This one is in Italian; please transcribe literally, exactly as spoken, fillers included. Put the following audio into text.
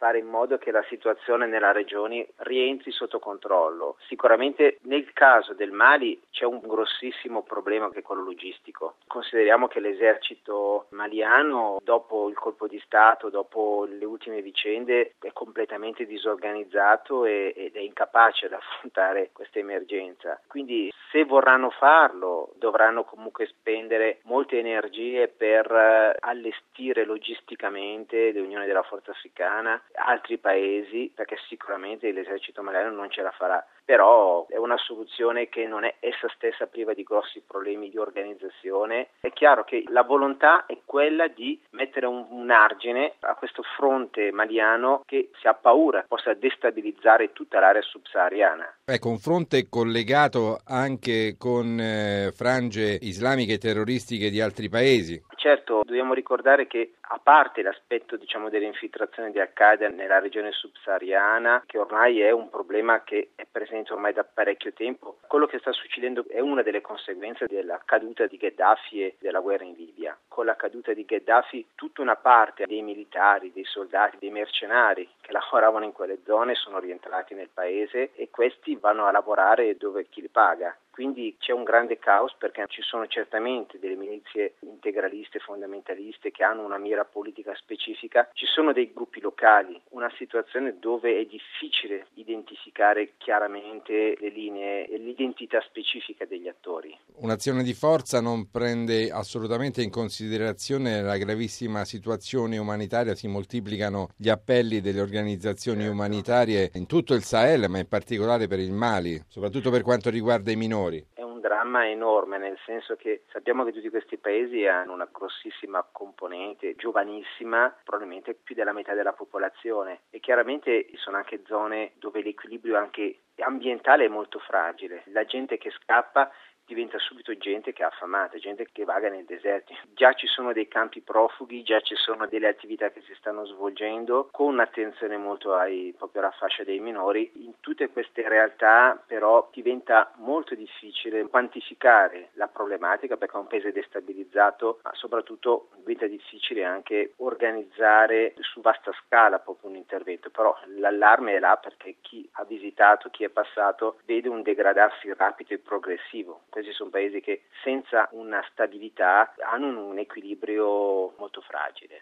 fare in modo che la situazione nella regione rientri sotto controllo. Sicuramente nel caso del Mali c'è un grossissimo problema che è quello logistico. Consideriamo che l'esercito maliano, dopo il colpo di Stato, dopo le ultime vicende, è completamente disorganizzato e, ed è incapace ad affrontare questa emergenza. Quindi se vorranno farlo dovranno comunque spendere molte energie per eh, allestire logisticamente l'Unione della Forza Africana, altri paesi, perché sicuramente l'esercito maliano non ce la farà. Però è una soluzione che non è essa stessa priva di grossi problemi di organizzazione. È chiaro che la volontà è quella di mettere un, un argine a questo fronte maliano che, si ha paura, possa destabilizzare tutta l'area subsahariana. Ecco, un fronte collegato anche con eh, frange islamiche terroristiche di altri paesi. Certo, dobbiamo ricordare che a parte l'aspetto diciamo delle infiltrazioni di Al-Qaeda nella regione subsahariana, che ormai è un problema che è presente ormai da parecchio tempo, quello che sta succedendo è una delle conseguenze della caduta di Gheddafi e della guerra in Libia. Con la caduta di Gheddafi tutta una parte dei militari, dei soldati, dei mercenari che lavoravano in quelle zone sono rientrati nel paese e questi vanno a lavorare dove chi li paga. Quindi c'è un grande caos perché ci sono certamente delle milizie integraliste, fondamentaliste che hanno una mira politica specifica, ci sono dei gruppi locali, una situazione dove è difficile identificare chiaramente le linee e l'identità specifica degli attori. Un'azione di forza non prende assolutamente in considerazione la gravissima situazione umanitaria, si moltiplicano gli appelli delle organizzazioni certo. umanitarie in tutto il Sahel, ma in particolare per il Mali, soprattutto per quanto riguarda i minori. È un dramma enorme, nel senso che sappiamo che tutti questi paesi hanno una grossissima componente giovanissima, probabilmente più della metà della popolazione, e chiaramente sono anche zone dove l'equilibrio anche ambientale è molto fragile. La gente che scappa diventa subito gente che è affamata, gente che vaga nei deserti. Già ci sono dei campi profughi, già ci sono delle attività che si stanno svolgendo con attenzione molto ai, proprio alla fascia dei minori. In tutte queste realtà però diventa molto difficile quantificare la problematica perché è un paese destabilizzato, ma soprattutto diventa difficile anche organizzare su vasta scala proprio un intervento. Però l'allarme è là perché chi ha visitato, chi è passato, vede un degradarsi rapido e progressivo. Questi sono paesi che senza una stabilità hanno un equilibrio molto fragile.